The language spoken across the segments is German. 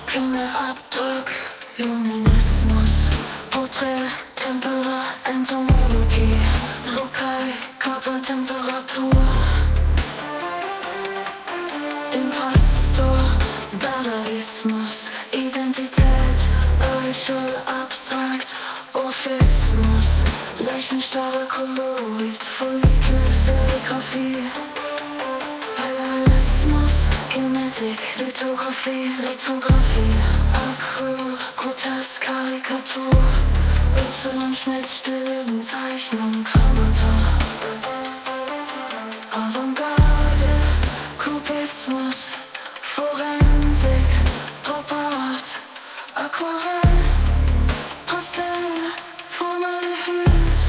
Fingerabdruck, Luminismus, Porträt, Tempera, Entomologie, Lokal, Körpertemperatur, Impostor, Dadaismus, Identität, Ritual, Abstrakt, Orphismus, Leichenstarre, Kolorit, Follikel, Serigraphie, Realismus, Genetik, Lithografie, Acryl, Grotesk, Karikatur, Y-Schnittstille, Zeichnung, Traumata, Avantgarde, Kubismus, Forensik, Pop Art, Aquarell, Pastell, Formaldehyd,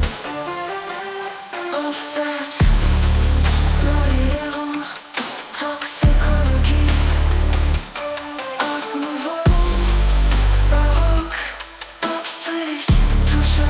Offset, Laierung, Toxikologie, Art Nouveau, Barock, Abstrich, Tusche.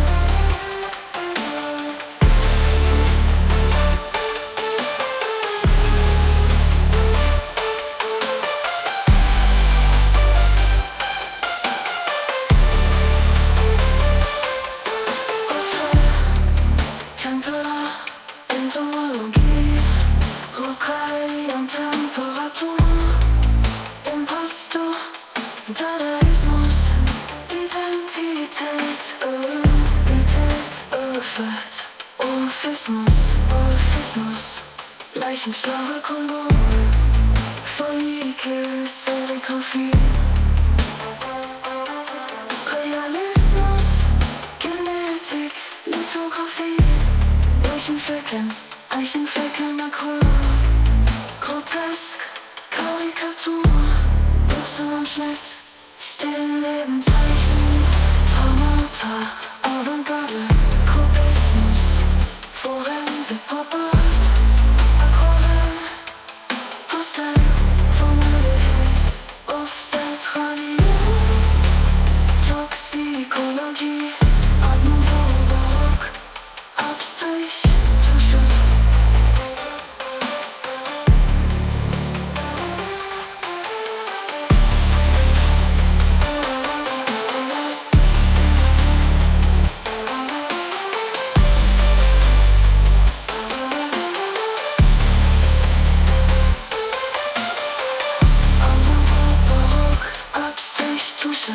Tempera, Entomologie, Lokal und Temperatur, Impostor, Dadaismus, Identität, Effekt, Orphismus, Leichenstarre, Kolor, Follikel, Serigraphie, Realismus, Genetik, Lithografie, Eichenflecken, Acryl, Grotesk, Karikatur, Y-Schnitt, Stillleben, Zeichnung, Traumata, Avantgarde, Kubismus, Forensik, Pop Art, Aquarell, Pastell, Formaldehyd, Offset, Radiierung, Toxikologie, Art Nouveau, Barock, Abstrich, Tusche. Barock, Abstrich, Tusche.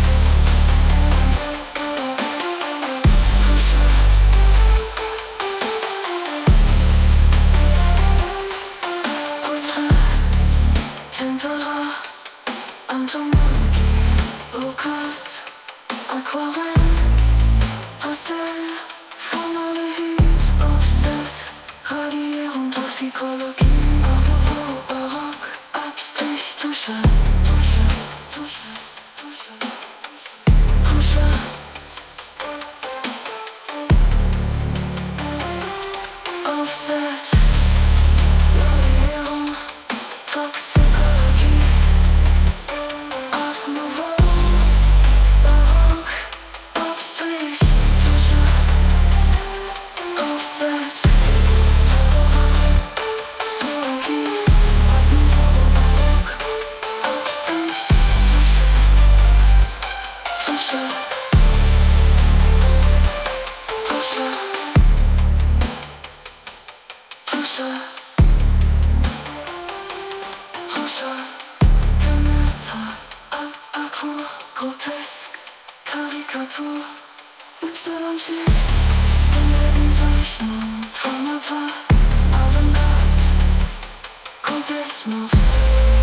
Tempera, Entomologie, Lokal, Aquarell, Pastell, Formaldehyd, Offset, Radiierung, Toxikologie, Art Nouveau, Barock, Abstrich, Tusche, Tusche, Tusche, Tusche, Tusche, Offset, Laierung, Toxikologie, Art Nouveau, Barock, Abstrich, Tusche, Offset, Toxikologie, Art Nouveau, Barock, Abstrich, Tusche, Tusche, Tusche, Tusche, Gemälde, Acryl, Grotesk, Karikatur, Y-Schnitt, Zeichnung, Traumata, Avantgarde, Kubismus.